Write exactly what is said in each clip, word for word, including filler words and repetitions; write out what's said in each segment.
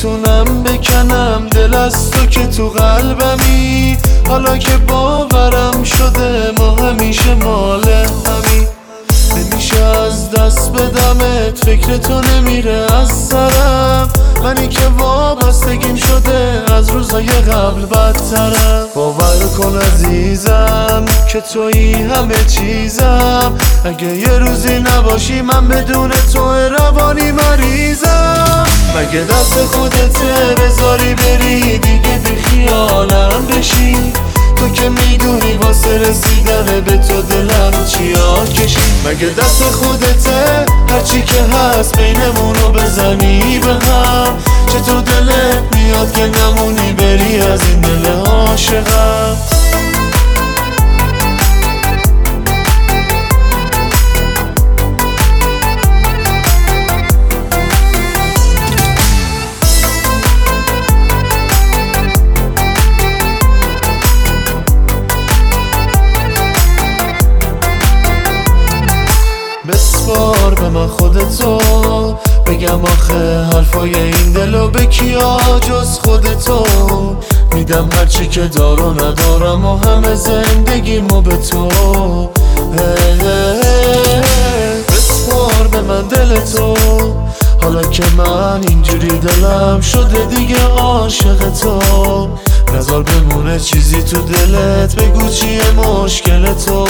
نمیتونم بکنم دل از تو که تو قلبمی. حالا که باورم شده ما همیشه مال همی. نمیشه از دست بدمت، فکر تو نمیره از سرم. منی که وابستگیم شده از روزای قبل بدترم. باور کن عزیزم که تویی همه چیزم. اگه یه روزی نباشی من بدون تو روانی مریضم. مگه دست خودته بذاری بری دیگه بی خیالم بشی؟ تو که میدونی واسه رسیدن به تو دلم چیا کشی. مگه دست خودته هرچی که هست بینمونو بزنی به هم؟ چطور دلت میاد که نمونی بری از این دل عاشقم؟ بسپار به من خودتو، بگم آخه حرفای این دلو به کیا جز خودتو. میدم هرچی که دار و ندارم و همه زندگیمو به تو. بسپار به من دلتو، حالا که من اینجوری دلم شده دیگه عاشق تو. نزار بمونه چیزی تو دلت، بگو چیه مشکل تو.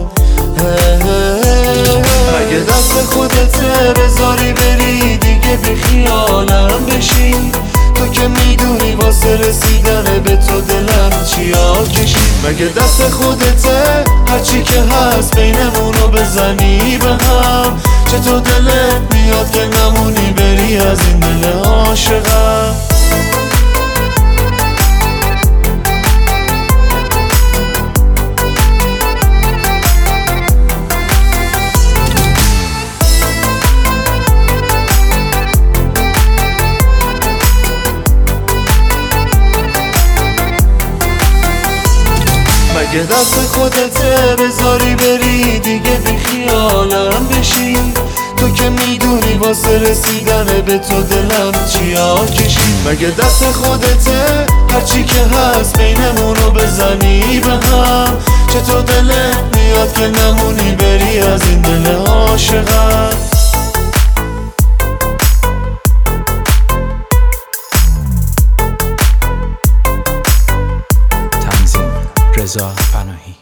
اگه دست خودته بذاری بری دیگه بی خیالم بشی؟ تو که میدونی واسه رسیدن به تو دلم چیا کشی. مگه دست خودته هرچی که هست بینمونو بزنی به هم؟ چطور دلت میاد که نمونی بری از این دل عاشقم؟ مگه دست خودته بذاری بری دیگه بی خیالم بشی؟ تو که میدونی واسه رسیدن به تو دلم چیا کشی. مگه دست خودته هرچی که هست بینمونو بزنی به هم؟ چطور دلت میاد که نمونی بری از این دل عاشقم؟ رضا پناهی.